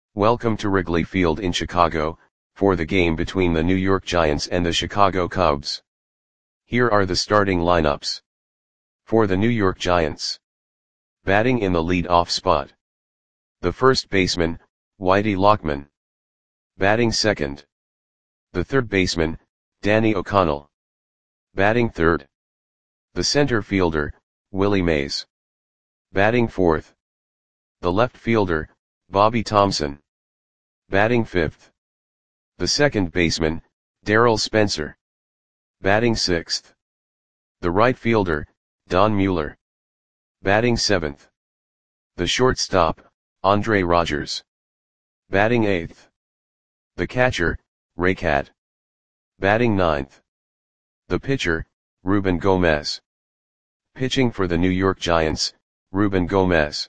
Welcome to Wrigley Field in Chicago, for the game between the New York Giants and the Chicago Cubs. Here are the starting lineups. For the New York Giants. Batting in the lead-off spot. The first baseman, Whitey Lockman. Batting second. The third baseman, Danny O'Connell. Batting third. The center fielder, Willie Mays. Batting fourth. The left fielder, Bobby Thomson. Batting fifth. The second baseman, Darryl Spencer. Batting sixth. The right fielder, Don Mueller. Batting seventh. The shortstop, Andre Rogers. Batting eighth. The catcher, Ray Catt. Batting ninth. The pitcher, Ruben Gomez. Pitching for the New York Giants, Ruben Gomez.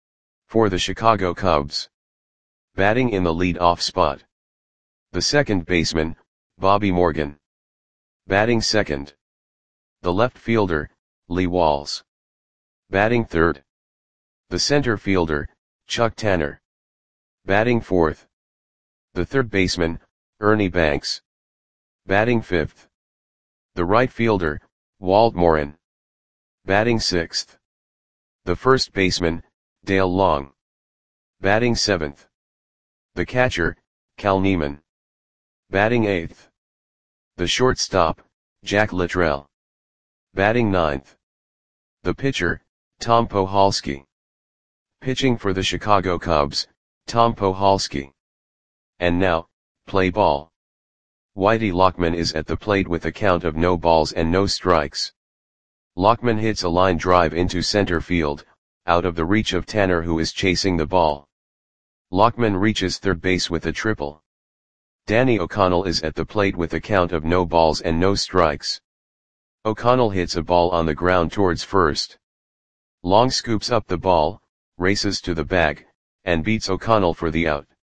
For the Chicago Cubs. Batting in the lead-off spot. The second baseman, Bobby Morgan. Batting second. The left fielder, Lee Walls. Batting third. The center fielder, Chuck Tanner. Batting fourth. The third baseman, Ernie Banks. Batting fifth. The right fielder, Walt Morin. Batting sixth. The first baseman, Dale Long. Batting seventh. The catcher, Cal Neiman. Batting eighth. The shortstop, Jack Littrell. Batting ninth. The pitcher, Tom Pohalski. Pitching for the Chicago Cubs, Tom Pohalski. And now, play ball. Whitey Lockman is at the plate with a count of no balls and no strikes. Lockman hits a line drive into center field, out of the reach of Tanner, who is chasing the ball. Lockman reaches third base with a triple. Danny O'Connell is at the plate with a count of no balls and no strikes. O'Connell hits a ball on the ground towards first. Long scoops up the ball, races to the bag, and beats O'Connell for the out.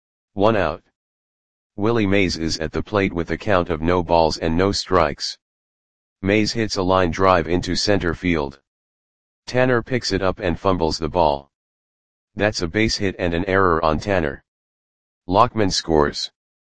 1 out. Willie Mays is at the plate with a count of no balls and no strikes. Mays hits a line drive into center field. Tanner picks it up and fumbles the ball. That's a base hit and an error on Tanner. Lockman scores.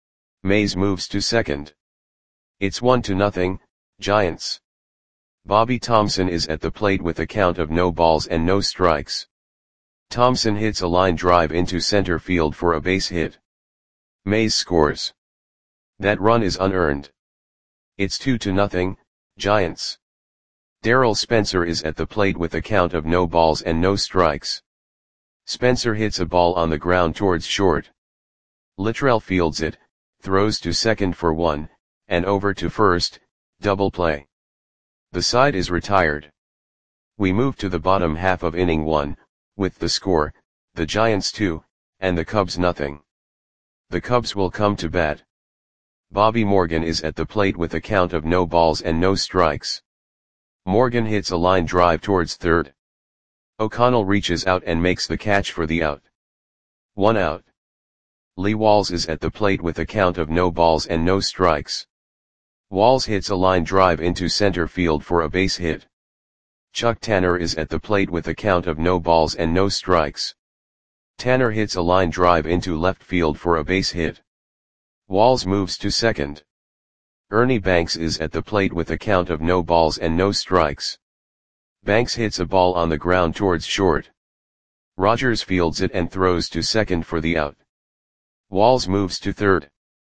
Mays moves to second. It's 1-0, Giants. Bobby Thomson is at the plate with a count of no balls and no strikes. Thomson hits a line drive into center field for a base hit. Mays scores. That run is unearned. It's 2-0, Giants. Darryl Spencer is at the plate with a count of no balls and no strikes. Spencer hits a ball on the ground towards short. Littrell fields it, throws to second for 1, and over to first, double play. The side is retired. We move to the bottom half of inning 1, with the score, the Giants 2, and the Cubs nothing. The Cubs will come to bat. Bobby Morgan is at the plate with a count of no balls and no strikes. Morgan hits a line drive towards third. O'Connell reaches out and makes the catch for the out. 1 out. Lee Walls is at the plate with a count of no balls and no strikes. Walls hits a line drive into center field for a base hit. Chuck Tanner is at the plate with a count of no balls and no strikes. Tanner hits a line drive into left field for a base hit. Walls moves to second. Ernie Banks is at the plate with a count of no balls and no strikes. Banks hits a ball on the ground towards short. Rogers fields it and throws to second for the out. Walls moves to third.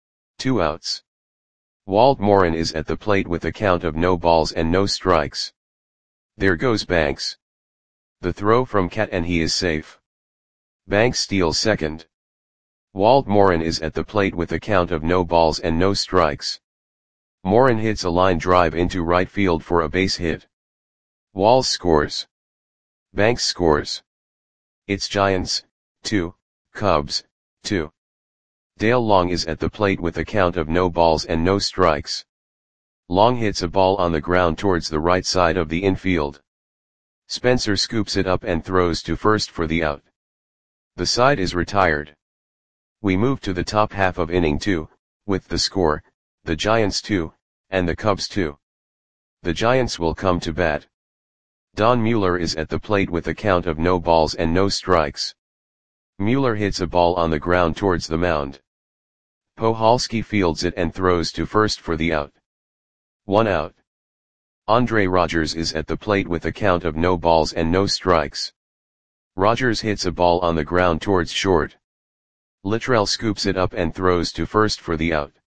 2 outs. Walt Morin is at the plate with a count of no balls and no strikes. There goes Banks. The throw from Catt and he is safe. Banks steals second. Walt Morin is at the plate with a count of no balls and no strikes. Morin hits a line drive into right field for a base hit. Walls scores. Banks scores. It's Giants, 2, Cubs, 2. Dale Long is at the plate with a count of no balls and no strikes. Long hits a ball on the ground towards the right side of the infield. Spencer scoops it up and throws to first for the out. The side is retired. We move to the top half of inning 2, with the score, the Giants 2, and the Cubs 2. The Giants will come to bat. Don Mueller is at the plate with a count of no balls and no strikes. Mueller hits a ball on the ground towards the mound. Puhalski fields it and throws to first for the out. 1 out. Andre Rogers is at the plate with a count of no balls and no strikes. Rogers hits a ball on the ground towards short. Littrell scoops it up and throws to first for the out.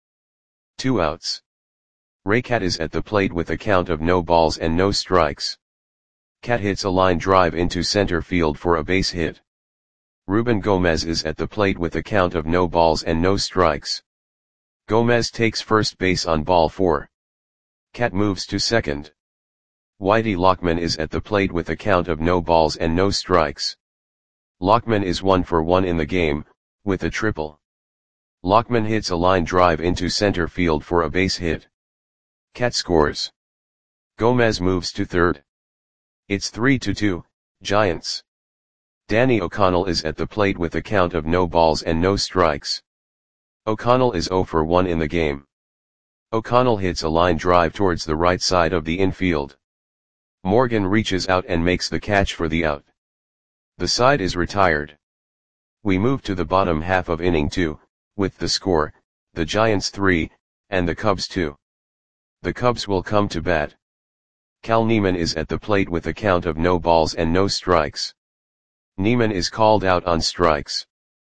2 outs. Raycat is at the plate with a count of no balls and no strikes. Cat hits a line drive into center field for a base hit. Ruben Gomez is at the plate with a count of no balls and no strikes. Gomez takes first base on ball 4. Cat moves to second. Whitey Lockman is at the plate with a count of no balls and no strikes. Lockman is 1 for 1 in the game, with a triple. Lockman hits a line drive into center field for a base hit. Cat scores. Gomez moves to third. It's 3-2, Giants. Danny O'Connell is at the plate with a count of no balls and no strikes. O'Connell is 0 for 1 in the game. O'Connell hits a line drive towards the right side of the infield. Morgan reaches out and makes the catch for the out. The side is retired. We move to the bottom half of inning 2, with the score, the Giants 3, and the Cubs 2. The Cubs will come to bat. Cal Neiman is at the plate with a count of no balls and no strikes. Neiman is called out on strikes.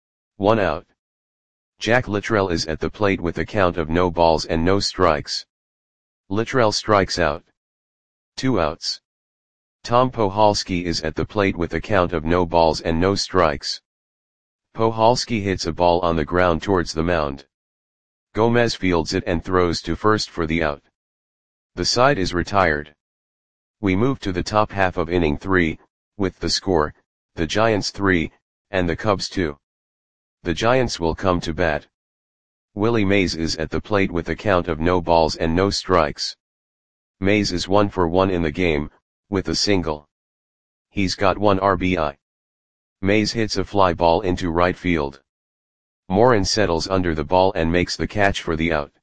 1 out. Jack Littrell is at the plate with a count of no balls and no strikes. Littrell strikes out. 2 outs. Tom Puhalski is at the plate with a count of no balls and no strikes. Puhalski hits a ball on the ground towards the mound. Gomez fields it and throws to first for the out. The side is retired. We move to the top half of inning 3, with the score, the Giants 3, and the Cubs 2. The Giants will come to bat. Willie Mays is at the plate with a count of no balls and no strikes. Mays is 1 for 1 in the game, with a single. He's got 1 RBI. Mays hits a fly ball into right field. Morin settles under the ball and makes the catch for the out.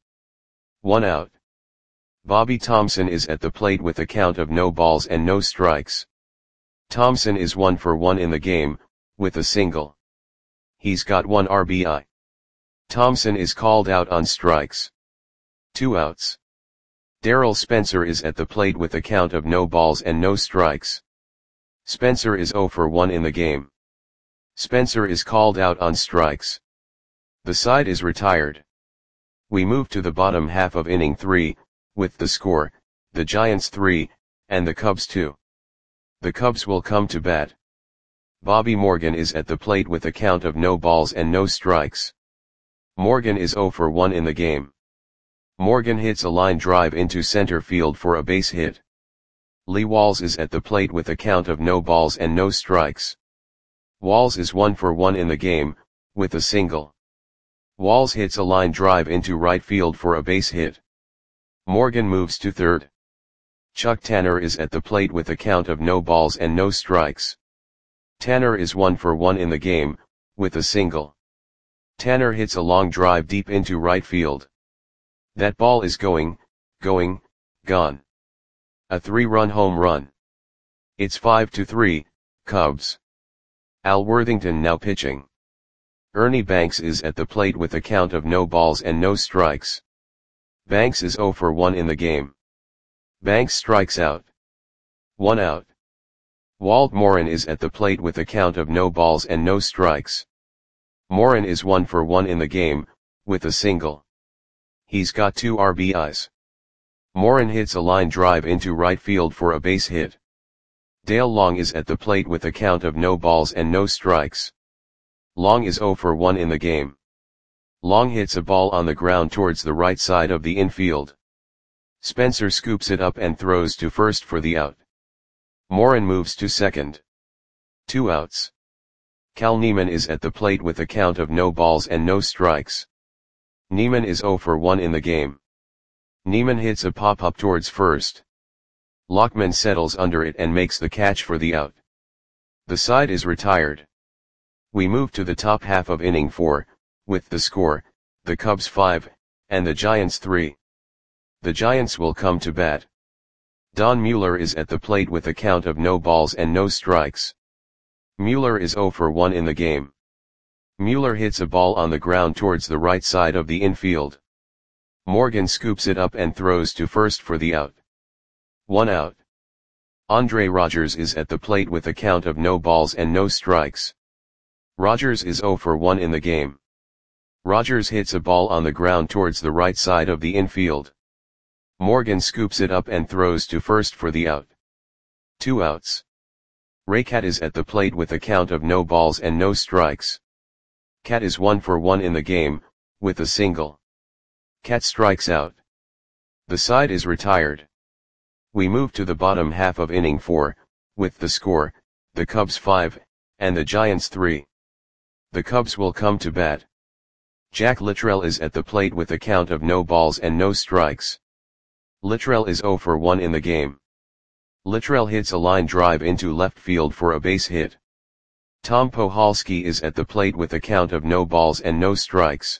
1 out. Bobby Thompson is at the plate with a count of no balls and no strikes. Thompson is 1 for 1 in the game, with a single. He's got 1 RBI. Thompson is called out on strikes. 2 outs. Darrell Spencer is at the plate with a count of no balls and no strikes. Spencer is 0 for 1 in the game. Spencer is called out on strikes. The side is retired. We move to the bottom half of inning 3, with the score, the Giants 3, and the Cubs 2. The Cubs will come to bat. Bobby Morgan is at the plate with a count of no balls and no strikes. Morgan is 0 for 1 in the game. Morgan hits a line drive into center field for a base hit. Lee Walls is at the plate with a count of no balls and no strikes. Walls is 1 for 1 in the game, with a single. Walls hits a line drive into right field for a base hit. Morgan moves to third. Chuck Tanner is at the plate with a count of no balls and no strikes. Tanner is 1 for 1 in the game, with a single. Tanner hits a long drive deep into right field. That ball is going, gone. A 3-run home run. It's 5-3, Cubs. Al Worthington now pitching. Ernie Banks is at the plate with a count of no balls and no strikes. Banks is 0 for 1 in the game. Banks strikes out. 1 out. Walt Morin is at the plate with a count of no balls and no strikes. Morin is 1 for 1 in the game, with a single. He's got 2 RBIs. Morin hits a line drive into right field for a base hit. Dale Long is at the plate with a count of no balls and no strikes. Long is 0 for 1 in the game. Long hits a ball on the ground towards the right side of the infield. Spencer scoops it up and throws to first for the out. Morin moves to second. 2 outs. Cal Neiman is at the plate with a count of no balls and no strikes. Neiman is 0 for 1 in the game. Neiman hits a pop-up towards first. Lockman settles under it and makes the catch for the out. The side is retired. We move to the top half of inning 4, with the score, the Cubs 5, and the Giants 3. The Giants will come to bat. Don Mueller is at the plate with a count of no balls and no strikes. Mueller is 0 for 1 in the game. Mueller hits a ball on the ground towards the right side of the infield. Morgan scoops it up and throws to first for the out. 1 out. Andre Rogers is at the plate with a count of no balls and no strikes. Rogers is 0 for 1 in the game. Rogers hits a ball on the ground towards the right side of the infield. Morgan scoops it up and throws to first for the out. 2 outs. Raycat is at the plate with a count of no balls and no strikes. Cat is 1 for 1 in the game, with a single. Cat strikes out. The side is retired. We move to the bottom half of inning 4, with the score, the Cubs 5, and the Giants 3. The Cubs will come to bat. Jack Littrell is at the plate with a count of no balls and no strikes. Littrell is 0 for 1 in the game. Littrell hits a line drive into left field for a base hit. Tom Pohalski is at the plate with a count of no balls and no strikes.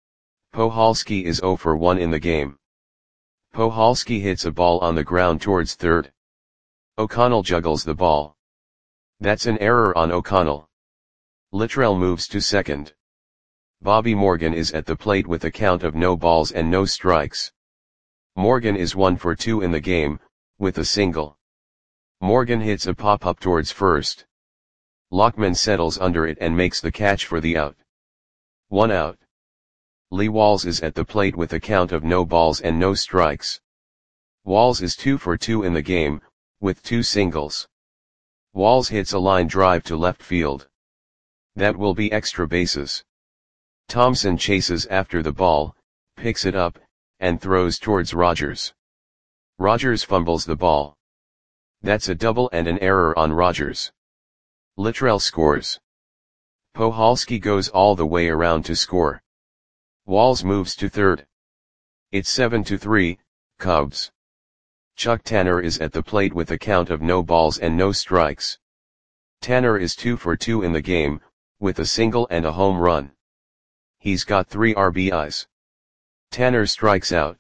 Pohalski is 0 for 1 in the game. Pohalski hits a ball on the ground towards third. O'Connell juggles the ball. That's an error on O'Connell. Littrell moves to second. Bobby Morgan is at the plate with a count of no balls and no strikes. Morgan is 1 for 2 in the game, with a single. Morgan hits a pop-up towards first. Lockman settles under it and makes the catch for the out. 1 out. Lee Walls is at the plate with a count of no balls and no strikes. Walls is 2 for 2 in the game, with 2 singles. Walls hits a line drive to left field. That will be extra bases. Thompson chases after the ball, picks it up, and throws towards Rogers. Rogers fumbles the ball. That's a double and an error on Rogers. Littrell scores. Pohalski goes all the way around to score. Walls moves to third. It's 7-3, Cubs. Chuck Tanner is at the plate with a count of no balls and no strikes. Tanner is 2 for 2 in the game, with a single and a home run. He's got 3 RBIs. Tanner strikes out.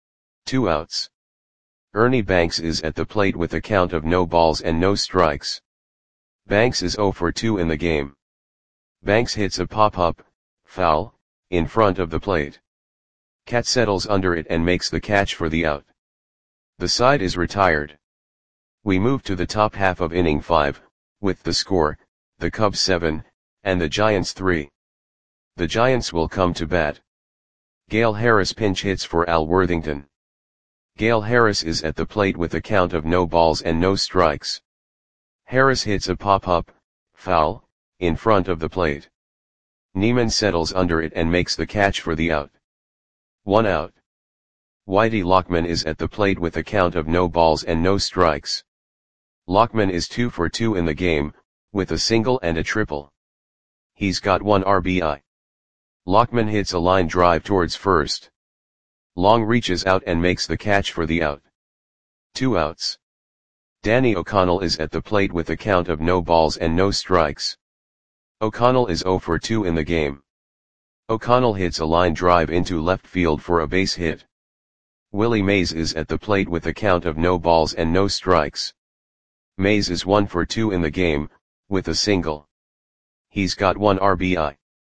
2 outs. Ernie Banks is at the plate with a count of no balls and no strikes. Banks is 0 for 2 in the game. Banks hits a pop-up, foul, in front of the plate. Cat settles under it and makes the catch for the out. The side is retired. We move to the top half of inning 5, with the score, the Cubs 7, and the Giants 3. The Giants will come to bat. Gale Harris pinch hits for Al Worthington. Gale Harris is at the plate with a count of no balls and no strikes. Harris hits a pop-up, foul, in front of the plate. Neiman settles under it and makes the catch for the out. 1 out. Whitey Lockman is at the plate with a count of no balls and no strikes. Lockman is 2 for 2 in the game, with a single and a triple. He's got 1 RBI. Lockman hits a line drive towards first. Long reaches out and makes the catch for the out. 2 outs. Danny O'Connell is at the plate with a count of no balls and no strikes. O'Connell is 0 for 2 in the game. O'Connell hits a line drive into left field for a base hit. Willie Mays is at the plate with a count of no balls and no strikes. Mays is 1 for 2 in the game, with a single. He's got 1 RBI.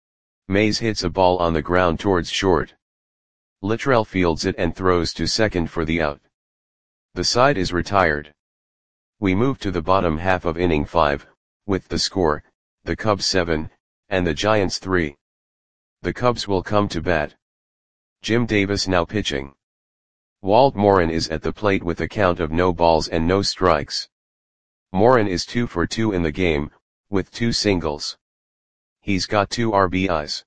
Mays hits a ball on the ground towards short. Littrell fields it and throws to second for the out. The side is retired. We move to the bottom half of inning 5, with the score, the Cubs 7, and the Giants 3. The Cubs will come to bat. Jim Davis now pitching. Walt Morin is at the plate with a count of no balls and no strikes. Morin is 2 for 2 in the game, with 2 singles. He's got 2 RBIs.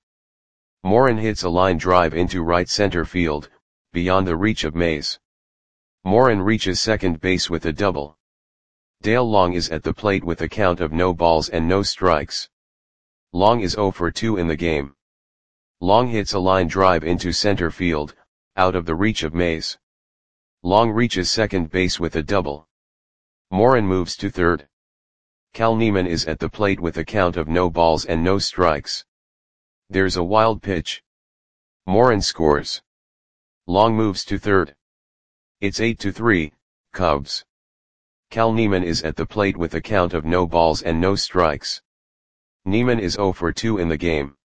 Morin hits a line drive into right center field, beyond the reach of Mays. Morin reaches second base with a double. Dale Long is at the plate with a count of no balls and no strikes. Long is 0 for 2 in the game. Long hits a line drive into center field, out of the reach of Mays. Long reaches second base with a double. Morin moves to third. Cal Neiman is at the plate with a count of no balls and no strikes. There's a wild pitch. Morin scores. Long moves to third. It's 8-3, Cubs. Cal Neiman is at the plate with a count of no balls and no strikes. Neiman is 0 for 2 in the game.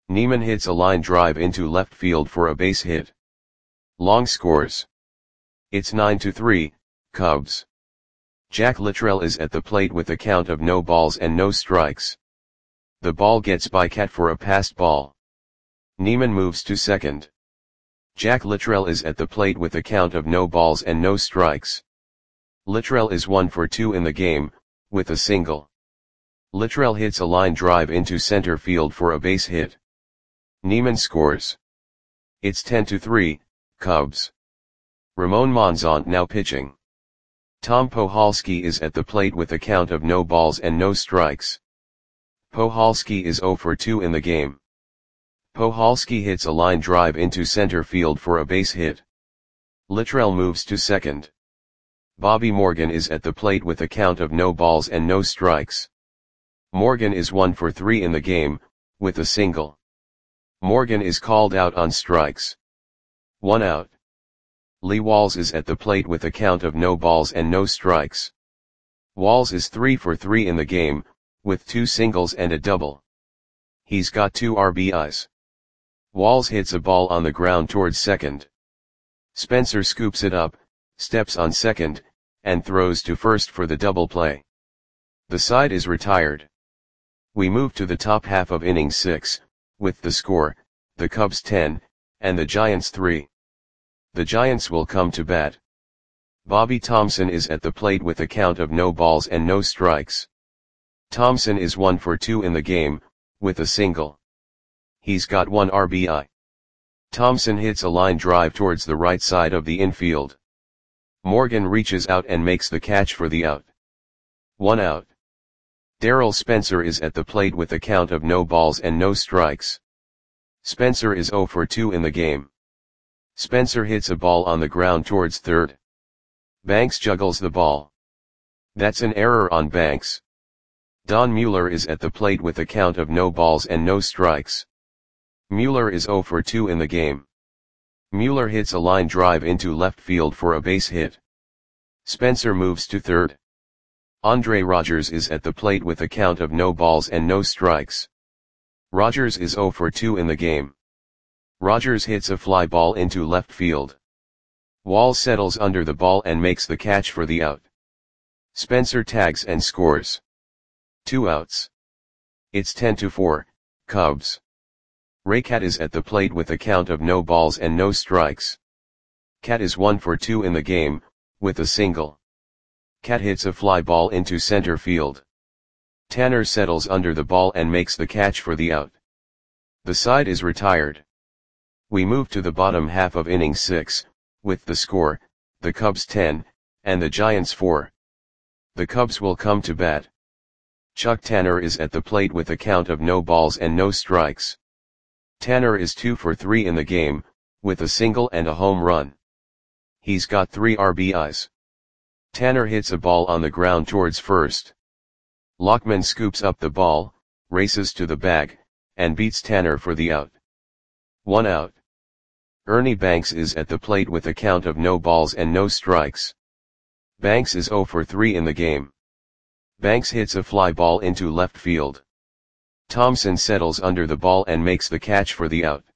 Neiman hits a line drive into left field for a base hit. Long scores. It's 9-3, Cubs. Jack Littrell is at the plate with a count of no balls and no strikes. The ball gets by Cat for a passed ball. Neiman moves to second. Jack Littrell is at the plate with a count of no balls and no strikes. Littrell is 1 for 2 in the game, with a single. Littrell hits a line drive into center field for a base hit. Neiman scores. It's 10-3, Cubs. Ramon Monzon now pitching. Tom Pohalski is at the plate with a count of no balls and no strikes. Pohalski is 0 for 2 in the game. Pohalski hits a line drive into center field for a base hit. Littrell moves to second. Bobby Morgan is at the plate with a count of no balls and no strikes. Morgan is 1 for 3 in the game, with a single. Morgan is called out on strikes. 1 out. Lee Walls is at the plate with a count of no balls and no strikes. Walls is 3 for 3 in the game, with 2 singles and a double. He's got 2 RBIs. Walls hits a ball on the ground towards second. Spencer scoops it up, steps on second, and throws to first for the double play. The side is retired. We move to the top half of inning 6, with the score, the Cubs 10, and the Giants 3. The Giants will come to bat. Bobby Thomson is at the plate with a count of no balls and no strikes. Thomson is 1 for 2 in the game, with a single. He's got 1 RBI. Thomson hits a line drive towards the right side of the infield. Morgan reaches out and makes the catch for the out. 1 out. Darryl Spencer is at the plate with a count of no balls and no strikes. Spencer is 0 for 2 in the game. Spencer hits a ball on the ground towards third. Banks juggles the ball. That's an error on Banks. Don Mueller is at the plate with a count of no balls and no strikes. Mueller is 0 for 2 in the game. Mueller hits a line drive into left field for a base hit. Spencer moves to third. Andre Rogers is at the plate with a count of no balls and no strikes. Rogers is 0 for 2 in the game. Rogers hits a fly ball into left field. Walls settles under the ball and makes the catch for the out. Spencer tags and scores. 2 outs. It's 10-4, Cubs. Ray Cat is at the plate with a count of no balls and no strikes. Cat is 1 for 2 in the game, with a single. Cat hits a fly ball into center field. Tanner settles under the ball and makes the catch for the out. The side is retired. We move to the bottom half of inning 6, with the score, the Cubs 10, and the Giants 4. The Cubs will come to bat. Chuck Tanner is at the plate with a count of no balls and no strikes. Tanner is 2 for 3 in the game, with a single and a home run. He's got 3 RBIs. Tanner hits a ball on the ground towards first. Lockman scoops up the ball, races to the bag, and beats Tanner for the out. 1 out. Ernie Banks is at the plate with a count of no balls and no strikes. Banks is 0 for 3 in the game. Banks hits a fly ball into left field. Thomson settles under the ball and makes the catch for the out.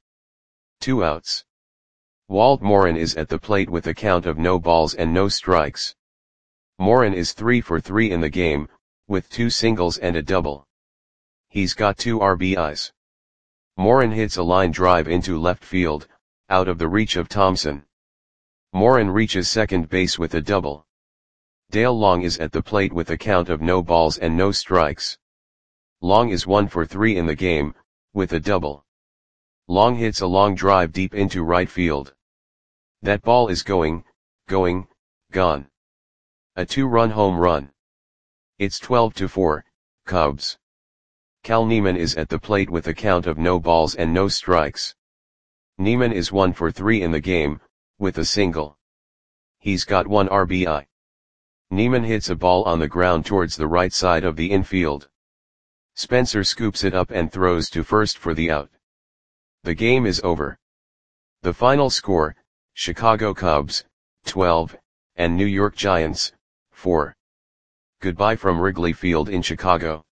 2 outs. Walt Morin is at the plate with a count of no balls and no strikes. Morin is 3 for 3 in the game, with 2 singles and a double. He's got 2 RBIs. Morin hits a line drive into left field, out of the reach of Thomson. Morin reaches second base with a double. Dale Long is at the plate with a count of no balls and no strikes. Long is 1 for 3 in the game, with a double. Long hits a long drive deep into right field. That ball is gone. A 2-run home run. It's 12-4, Cubs. Cal Neiman is at the plate with a count of no balls and no strikes. Neiman is 1 for 3 in the game, with a single. He's got 1 RBI. Neiman hits a ball on the ground towards the right side of the infield. Spencer scoops it up and throws to first for the out. The game is over. The final score, Chicago Cubs, 12, and New York Giants, 4. Goodbye from Wrigley Field in Chicago.